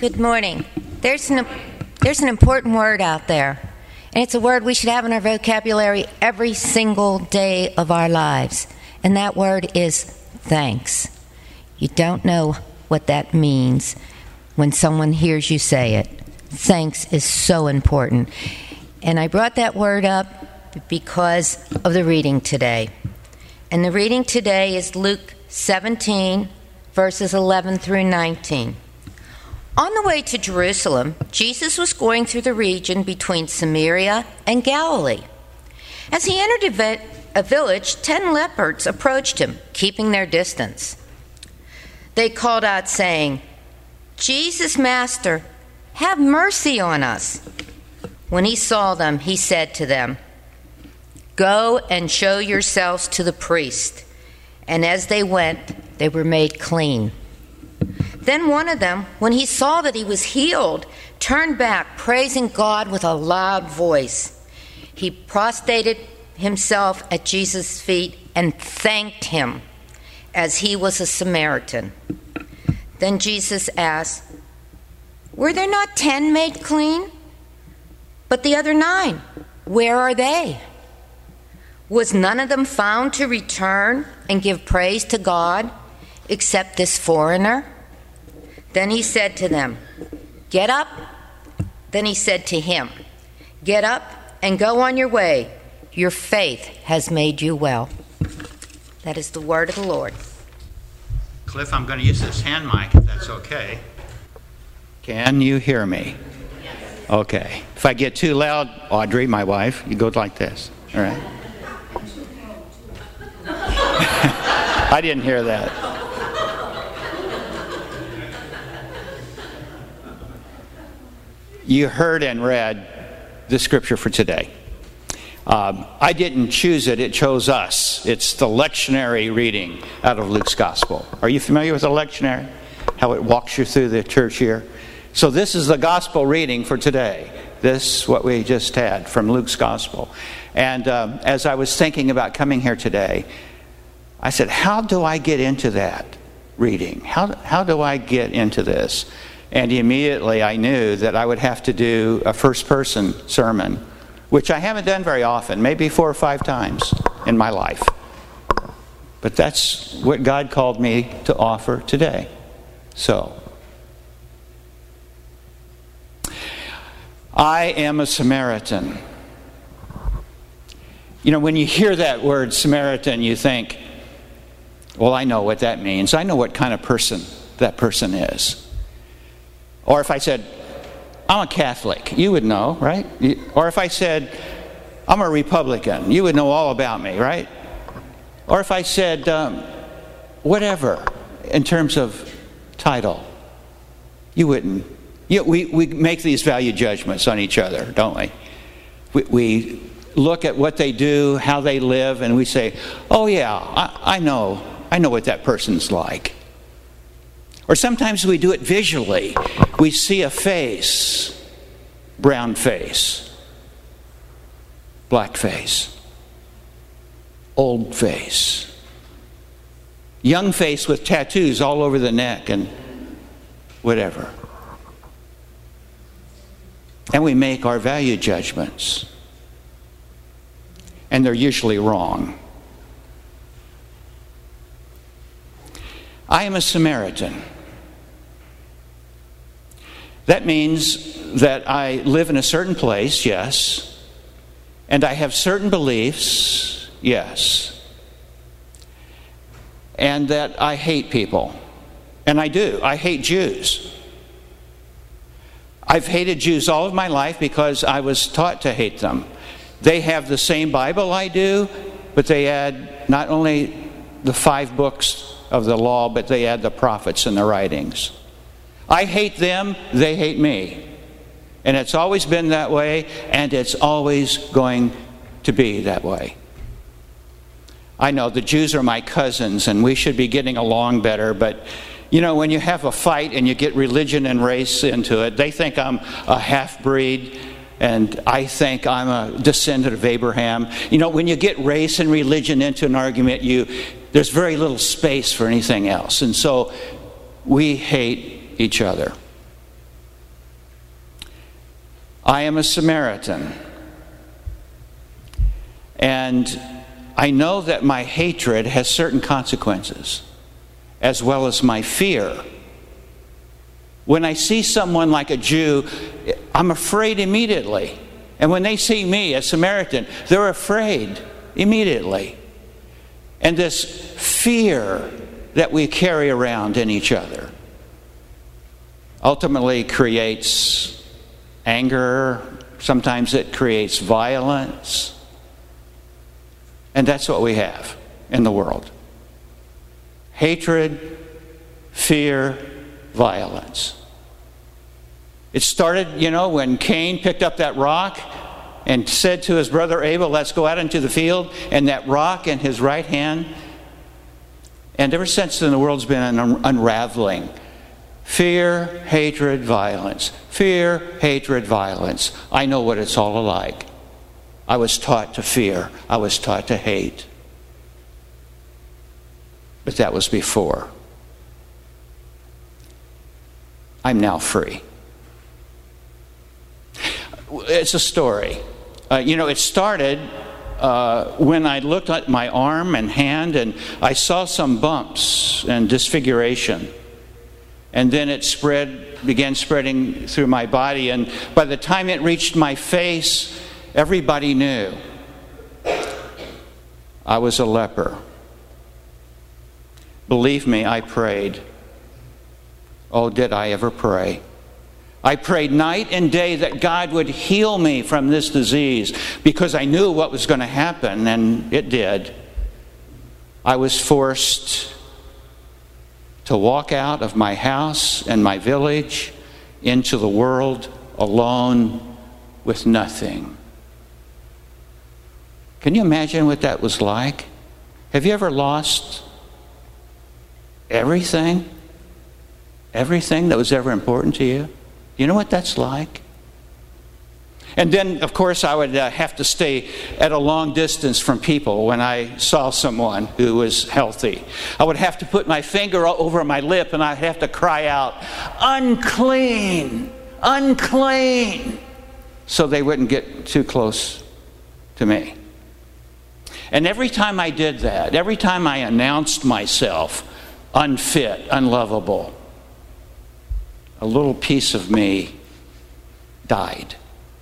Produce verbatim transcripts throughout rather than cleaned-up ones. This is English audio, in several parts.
Good morning. There's an, there's an important word out there, and it's a word we should have in our vocabulary every single day of our lives, and that word is thanks. You don't know what that means when someone hears you say it. Thanks is so important. And I brought that word up because of the reading today. And the reading today is Luke seventeen, verses eleven through nineteen. On the way to Jerusalem, Jesus was going through the region between Samaria and Galilee. As he entered a, vi- a village, ten lepers approached him, keeping their distance. They called out, saying, "Jesus, Master, have mercy on us." When he saw them, he said to them, "Go and show yourselves to the priest." And as they went, they were made clean. Then one of them, when he saw that he was healed, turned back, praising God with a loud voice. He prostrated himself at Jesus' feet and thanked him, as he was a Samaritan. Then Jesus asked, "Were there not ten made clean? But the other nine, where are they? Was none of them found to return and give praise to God, except this foreigner?" Then he said to them, "Get up." Then he said to him, "Get up and go on your way. Your faith has made you well." That is the word of the Lord. Cliff, I'm going to use this hand mic if that's okay. Can you hear me? Yes. Okay. If I get too loud, Audrey, my wife, you go like this. All right. I didn't hear that. You heard and read the scripture for today. Um, I didn't choose it, it chose us. It's the lectionary reading out of Luke's Gospel. Are you familiar with the lectionary? How it walks you through the church year? So this is the Gospel reading for today. This, what we just had from Luke's Gospel. And um, as I was thinking about coming here today, I said, how do I get into that reading? How, how do I get into this? And immediately I knew that I would have to do a first-person sermon, which I haven't done very often, maybe four or five times in my life. But that's what God called me to offer today. So, I am a Samaritan. You know, when you hear that word Samaritan, you think, well, I know what that means. I know what kind of person that person is. Or if I said, I'm a Catholic, you would know, right? Or if I said, I'm a Republican, you would know all about me, right? Or if I said, um, whatever, in terms of title, you wouldn't. You, we, we make these value judgments on each other, don't we? we? We look at what they do, how they live, and we say, oh yeah, I, I know, I know what that person's like. Or sometimes we do it visually. We see a face, brown face, black face, old face, young face with tattoos all over the neck and whatever. And we make our value judgments. And they're usually wrong. I am a Samaritan. That means that I live in a certain place, yes, and I have certain beliefs, yes, and that I hate people, and I do. I hate Jews. I've hated Jews all of my life because I was taught to hate them. They have the same Bible I do, but they add not only the five books of the law, but they add the prophets and the writings. I hate them, they hate me. And it's always been that way, and it's always going to be that way. I know the Jews are my cousins, and we should be getting along better, but you know, when you have a fight and you get religion and race into it, they think I'm a half-breed, and I think I'm a descendant of Abraham. You know, when you get race and religion into an argument, you there's very little space for anything else. And so we hate each other. I am a Samaritan. And I know that my hatred has certain consequences, as well as my fear. When I see someone like a Jew, I'm afraid immediately. And when they see me, a Samaritan, they're afraid immediately. And this fear that we carry around in each other ultimately creates anger. Sometimes it creates violence. And that's what we have in the world. Hatred, fear, violence. It started, you know, when Cain picked up that rock and said to his brother Abel, let's go out into the field, and that rock in his right hand. And ever since then, the world's been an unraveling. Fear, hatred, violence. Fear, hatred, violence. I know what it's all like. I was taught to fear. I was taught to hate. But that was before. I'm now free. It's a story. Uh, you know, it started uh, when I looked at my arm and hand and I saw some bumps and disfiguration. And then it spread, began spreading through my body. And by the time it reached my face, everybody knew I was a leper. Believe me, I prayed. Oh, did I ever pray? I prayed night and day that God would heal me from this disease because I knew what was going to happen, and it did. I was forced to walk out of my house and my village into the world alone with nothing. Can you imagine what that was like? Have you ever lost everything? Everything that was ever important to you? You know what that's like? And then, of course, I would uh, have to stay at a long distance from people when I saw someone who was healthy. I would have to put my finger over my lip and I'd have to cry out, unclean, unclean, so they wouldn't get too close to me. And every time I did that, every time I announced myself unfit, unlovable, a little piece of me died.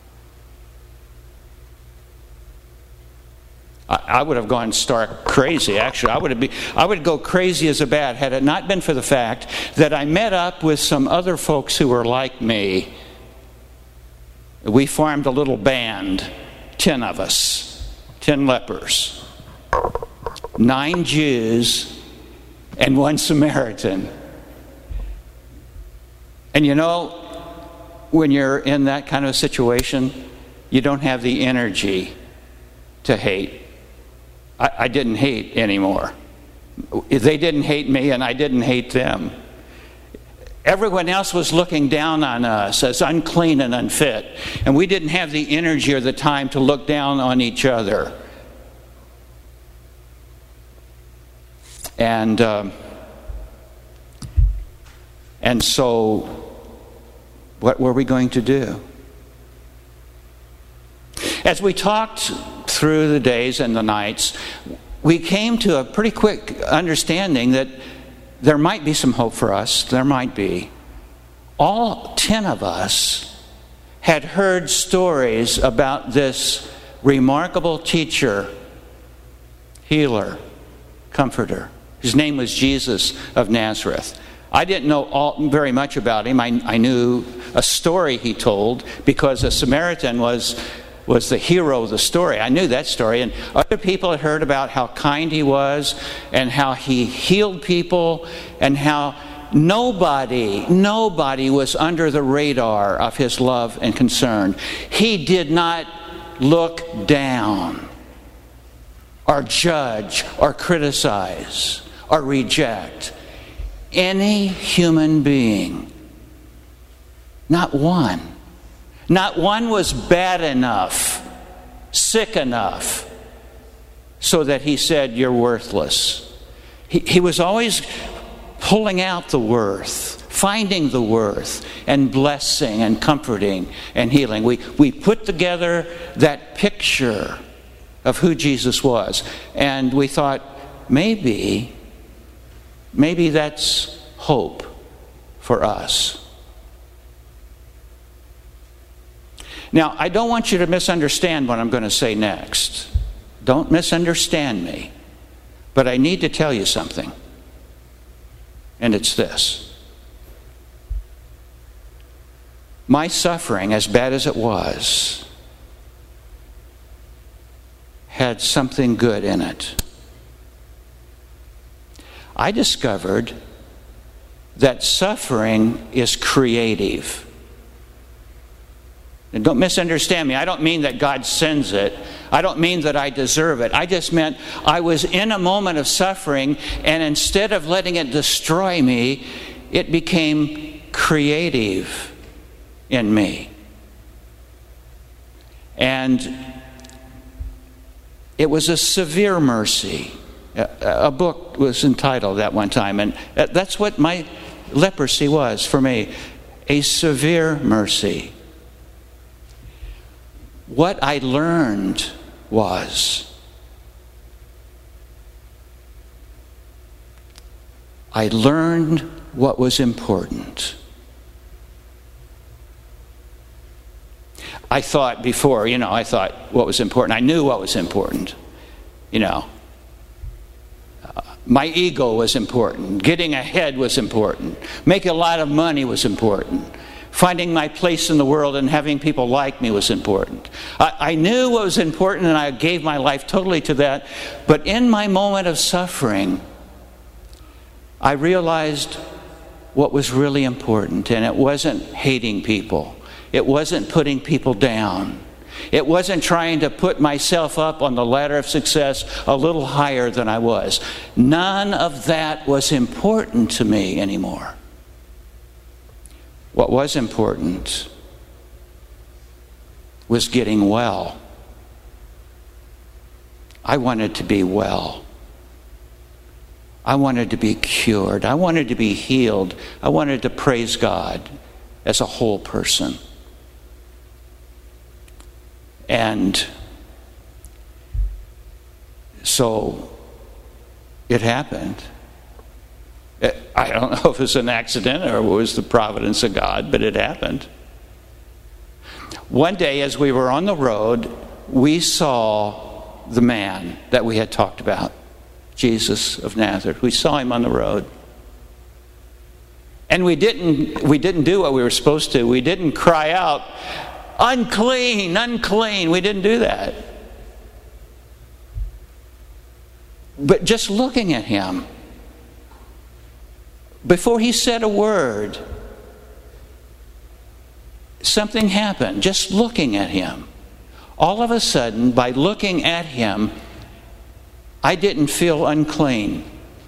I, I would have gone stark crazy, actually. I would have be, I would go crazy as a bat had it not been for the fact that I met up with some other folks who were like me. We formed a little band, ten of us, ten lepers, nine Jews, and one Samaritan. And you know, when you're in that kind of a situation, you don't have the energy to hate. I, I didn't hate anymore. They didn't hate me and I didn't hate them. Everyone else was looking down on us as unclean and unfit. And we didn't have the energy or the time to look down on each other. And um, and so, what were we going to do? As we talked through the days and the nights, we came to a pretty quick understanding that there might be some hope for us. There might be. All ten of us had heard stories about this remarkable teacher, healer, comforter. His name was Jesus of Nazareth. I didn't know all, very much about him. I, I knew a story he told because a Samaritan was was the hero of the story. I knew that story. And other people had heard about how kind he was and how he healed people and how nobody, nobody was under the radar of his love and concern. He did not look down or judge or criticize or reject any human being. Not one. Not one was bad enough, sick enough, so that he said, you're worthless. He, he was always pulling out the worth, finding the worth and blessing and comforting and healing. We, we put together that picture of who Jesus was. And we thought, maybe, maybe that's hope for us. Now, I don't want you to misunderstand what I'm going to say next. Don't misunderstand me. But I need to tell you something. And it's this. My suffering, as bad as it was, had something good in it. I discovered that suffering is creative. And don't misunderstand me. I don't mean that God sends it. I don't mean that I deserve it. I just meant I was in a moment of suffering, and instead of letting it destroy me, it became creative in me. And it was a severe mercy. A book was entitled that one time, and that's what my leprosy was for me. A severe mercy. What I learned was I learned what was important. I thought before, you know, I thought what was important. I knew what was important. You know, uh, my ego was important. Getting ahead was important. Making a lot of money was important. Finding my place in the world and having people like me was important. I, I knew what was important, and I gave my life totally to that. But in my moment of suffering, I realized what was really important, and it wasn't hating people. It wasn't putting people down. It wasn't trying to put myself up on the ladder of success a little higher than I was. None of that was important to me anymore. What was important was getting well. I wanted to be well. I wanted to be cured. I wanted to be healed. I wanted to praise God as a whole person. And so it happened. I don't know if it was an accident or it was the providence of God, but it happened. One day as we were on the road, we saw the man that we had talked about, Jesus of Nazareth. We saw him on the road. And we didn't we didn't do what we were supposed to. We didn't cry out, unclean, unclean. We didn't do that. But just looking at him, before he said a word, something happened. Just looking at him. All of a sudden, by looking at him, I didn't feel unclean.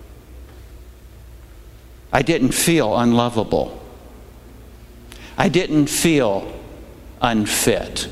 I didn't feel unlovable. I didn't feel unfit.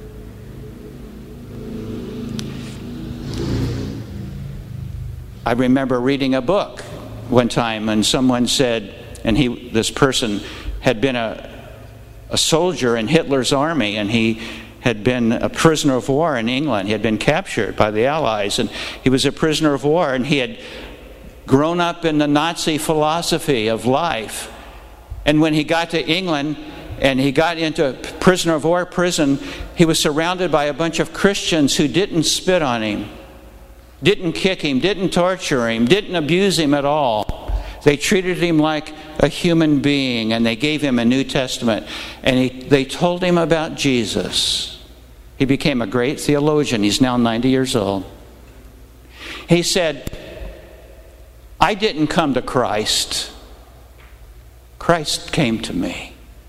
I remember reading a book one time, and someone said, and he, this person had been a, a soldier in Hitler's army, and he had been a prisoner of war in England. He had been captured by the Allies, and he was a prisoner of war, and he had grown up in the Nazi philosophy of life. And when he got to England and he got into a prisoner of war prison, he was surrounded by a bunch of Christians who didn't spit on him, didn't kick him, didn't torture him, didn't abuse him at all. They treated him like a human being, and they gave him a New Testament. And he, they told him about Jesus. He became a great theologian. He's now ninety years old. He said, I didn't come to Christ. Christ came to me.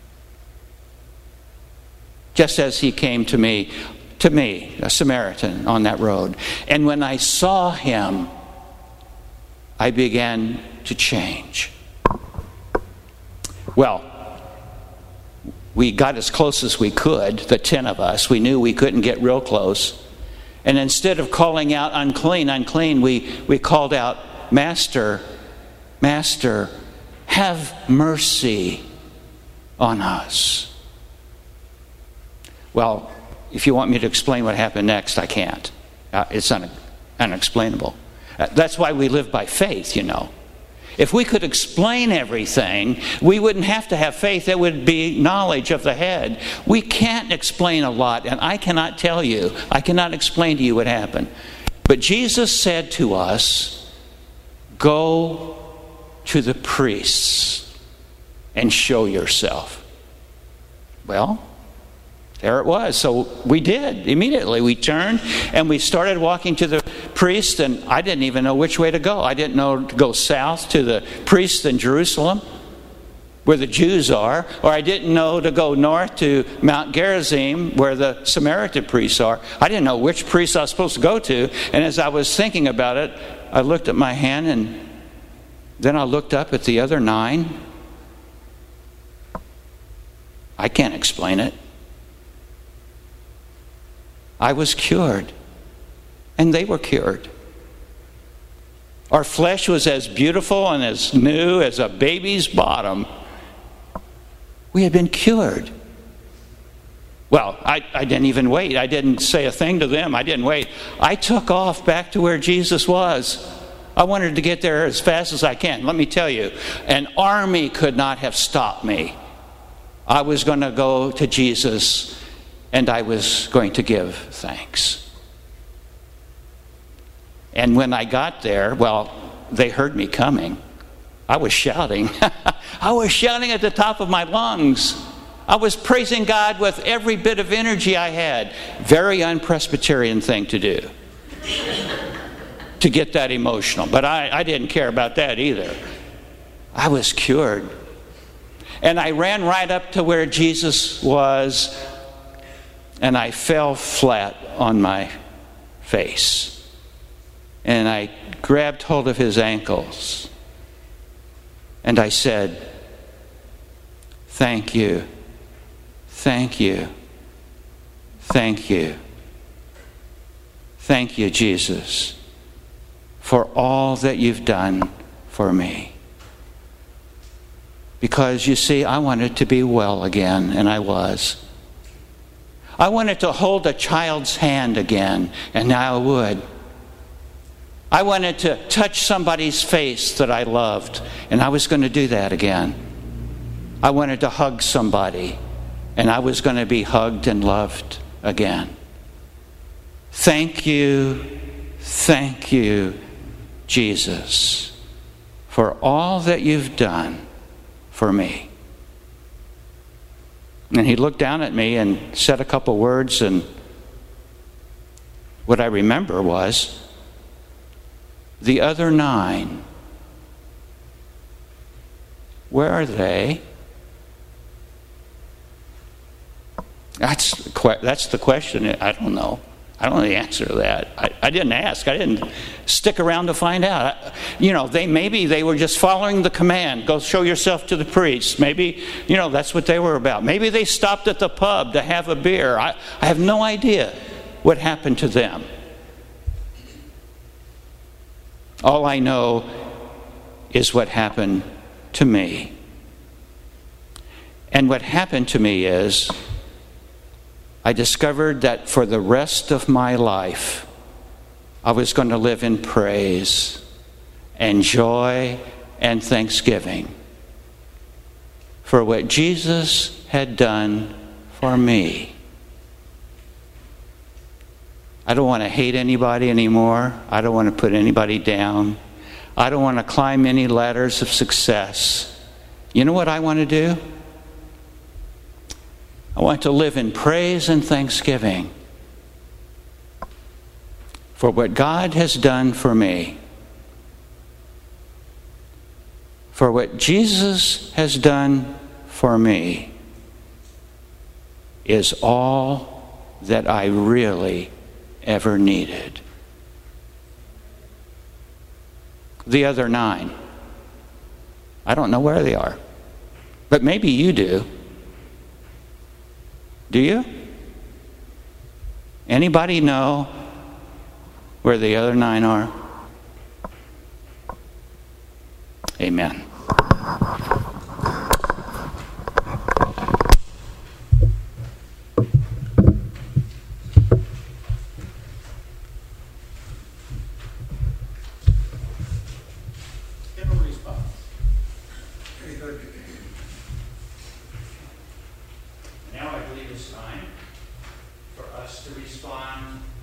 Just as he came to me, to me, a Samaritan on that road. And when I saw him, I began to change. Well, we got as close as we could, the ten of us. We knew we couldn't get real close. And instead of calling out unclean, unclean, we, we called out, Master, Master, have mercy on us. Well, if you want me to explain what happened next, I can't. Uh, it's un- unexplainable. Uh, that's why we live by faith, you know. If we could explain everything, we wouldn't have to have faith. It would be knowledge of the head. We can't explain a lot, and I cannot tell you, I cannot explain to you what happened. But Jesus said to us, go to the priests and show yourself. Well, there it was. So we did. Immediately we turned and we started walking to the priest, and I didn't even know which way to go. I didn't know to go south to the priests in Jerusalem where the Jews are, or I didn't know to go north to Mount Gerizim where the Samaritan priests are. I didn't know which priest I was supposed to go to, and as I was thinking about it, I looked at my hand, and then I looked up at the other nine. I can't explain it. I was cured, and they were cured. Our flesh was as beautiful and as new as a baby's bottom. We had been cured. Well, I, I didn't even wait. I didn't say a thing to them. I didn't wait. I took off back to where Jesus was. I wanted to get there as fast as I can. Let me tell you, an army could not have stopped me. I was going to go to Jesus, and I was going to give thanks. And when I got there, well, they heard me coming. I was shouting. I was shouting at the top of my lungs. I was praising God with every bit of energy I had. Very un-Presbyterian thing to do, to get that emotional. But I, I didn't care about that either. I was cured. And I ran right up to where Jesus was, and I fell flat on my face. And I grabbed hold of his ankles. And I said, thank you, thank you, thank you. Thank you, Jesus, for all that you've done for me. Because, you see, I wanted to be well again, and I was. I wanted to hold a child's hand again, and now I would. I wanted to touch somebody's face that I loved, and I was going to do that again. I wanted to hug somebody, and I was going to be hugged and loved again. Thank you, thank you, Jesus, for all that you've done for me. And he looked down at me and said a couple words, and what I remember was, the other nine, where are they? That's the, que- that's the question. I don't know. I don't know the answer to that. I, I didn't ask. I didn't stick around to find out. I, you know, they maybe they were just following the command. Go show yourself to the priest. Maybe, you know, that's what they were about. Maybe they stopped at the pub to have a beer. I, I have no idea what happened to them. All I know is what happened to me. And what happened to me is I discovered that for the rest of my life, I was going to live in praise and joy and thanksgiving for what Jesus had done for me. I don't want to hate anybody anymore. I don't want to put anybody down. I don't want to climb any ladders of success. You know what I want to do? I want to live in praise and thanksgiving for what God has done for me, for what Jesus has done for me is all that I really ever needed. The other nine, I don't know where they are, but maybe you do. Do you? Anybody know where the other nine are? Amen. this time for us to respond